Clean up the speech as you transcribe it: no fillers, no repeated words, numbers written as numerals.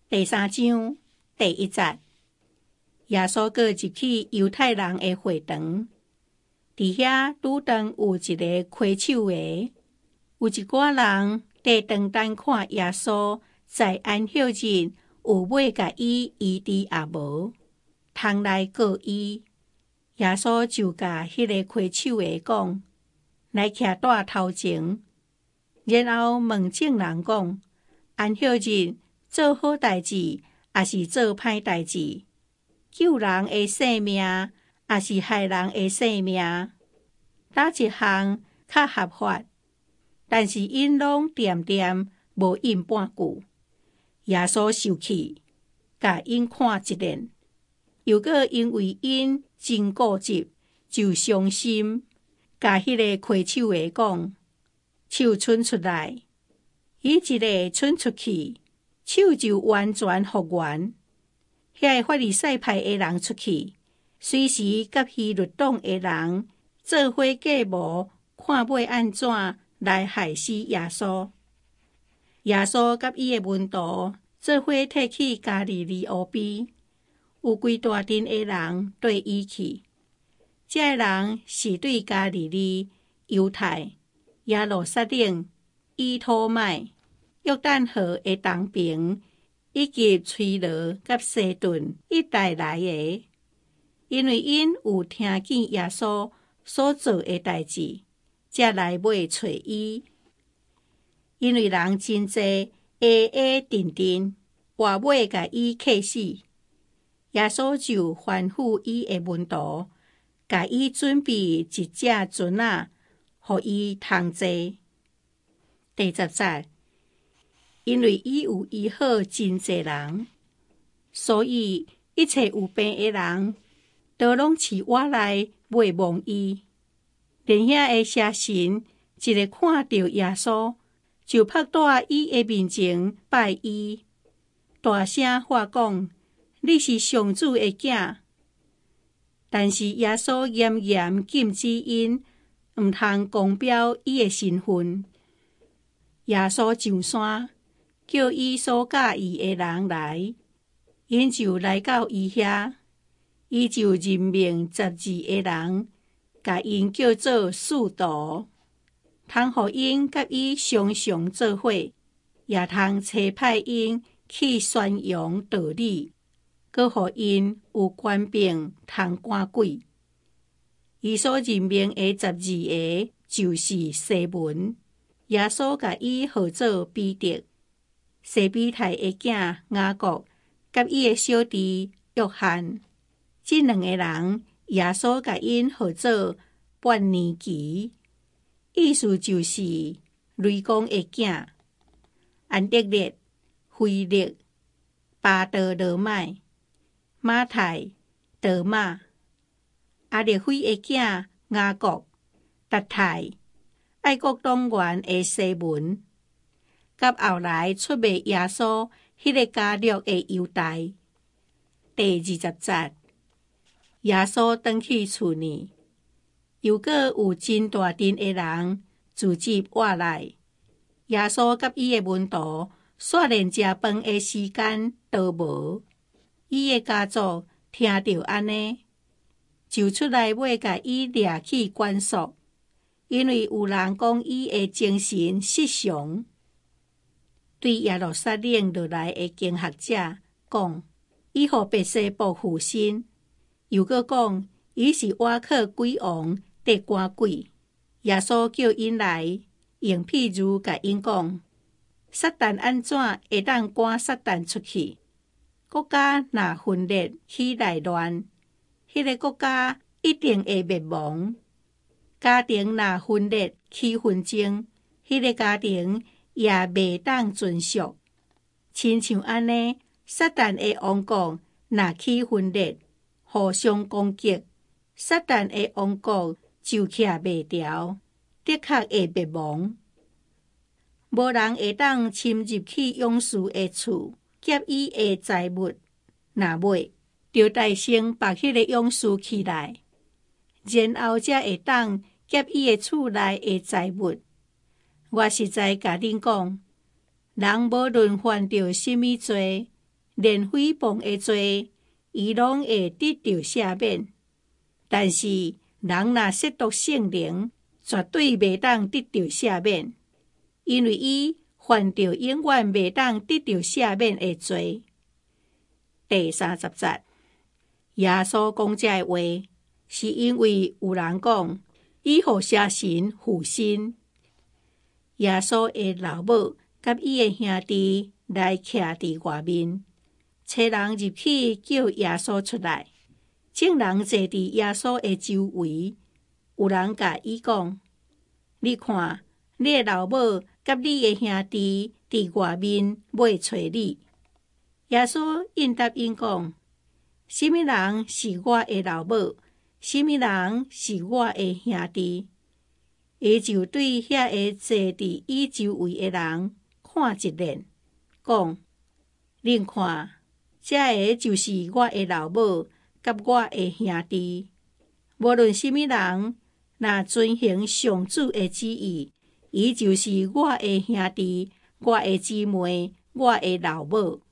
第3章第1節，耶穌閣入去猶太人的會堂，佇遐拄當有一個跬手的，有一寡人地長等看耶穌在安息日有要甲伊醫治也無，通來告伊。耶穌就甲迄個跬手的講，來徛帶頭前，然後問眾人講：安息日做好代志，還是做歹代志？救人的性命，還是害人的性命？哪一項較合法？但是因攏恬恬無應半句。耶穌生氣，甲因看一len又閣因為因真固執，就傷心，甲迄個跬手的講：手伸出來。伊一個伸出去，手就完全復原。遐個法利賽派的人出去，隨時甲希律黨的人做伙計謀，看要安怎來害死耶穌。耶穌甲伊的門徒做伙退去加利利湖邊，有規大陣的人綴伊去。這個人是對加利利、猶太、耶路撒冷、以土買、約旦河的東邊，以及推羅甲西頓一帶來的，因為因有聽見耶穌所做的代志，才來要找伊。因為人真濟，定定，話要甲伊客死。耶穌就吩咐伊的門徒，甲伊準備一隻船仔，予伊通坐。第10節，因為伊有醫好真濟人，所以一切有病的人，都攏飼我來慰問伊。連遐的邪神，一個看到耶穌，就伏在伊的面前拜伊，大聲話講：你是上主的囝。但是耶穌嚴嚴禁止因，毋通公表伊的身份。耶穌上山，叫伊所佮意的人來，因就來到伊遐，伊就任命12個人，甲因叫做使徒，通互因甲伊常常做伙，也通差派因去宣揚道理，閣互因有權柄通趕鬼。伊所任命的12個就是西門，耶穌甲伊號做彼得，西庇太的囝雅各，甲伊的小弟約翰。這兩個人，耶穌甲因號做伯尼奇，意思就是雷公的囝。安德烈、腓力、巴多羅買、馬太、多馬、阿列斐的囝雅各、達太、愛國黨員的西門，甲後來出賣耶穌迄個加略的猶大。第20節，耶穌轉去厝裡，又閣有真大陣的人聚集活來。耶穌甲伊的門徒煞連食飯的時間都無。伊的家族聽到安尼，就出來要甲伊掠去關鎖，因為有人講伊的精神失常。對耶路撒冷落來的經學者講，伊互別西卜附身，又閣講伊是倚靠鬼王得趕鬼。耶穌叫因來，用譬如甲因講：撒旦安怎會當趕撒旦出去？國家若分裂起來亂，迄個國家一定會滅亡。家庭若分裂起紛爭，迄個家庭也袂當存續。親像安尼，撒旦的王國若起分裂，互相攻擊，撒旦的王國就徛袂牢，的確會滅亡。無人會當侵入去勇士的厝，劫伊的財物，若袂，就大聲把迄個勇士起來，然後才會當劫伊的厝內的財物。我實在甲恁講，人無論犯着什麼罪， 连诽谤的罪，伊拢会得到赦免。但是人若亵渎圣灵，绝对袂当得到赦免，因为伊犯着永远袂当得到赦免的罪。第30节，耶稣讲这话，是因为有人讲，伊互邪神附身。耶稣的老母甲伊的兄弟来徛伫外面，找人入去叫耶稣出来。众人坐伫耶稣的周围，有人甲伊讲：“你看，你的老母甲你的兄弟伫外面要找你。”耶稣应答因讲：“什么人是我的老母？什么人是我的兄弟？”伊就对遐个坐伫伊周围的人看一眼，讲：“恁看，这个就是我的老母甲我的兄弟。无论什么人，若遵行上主的旨意，伊就是我的兄弟、我的姊妹、我的老母。”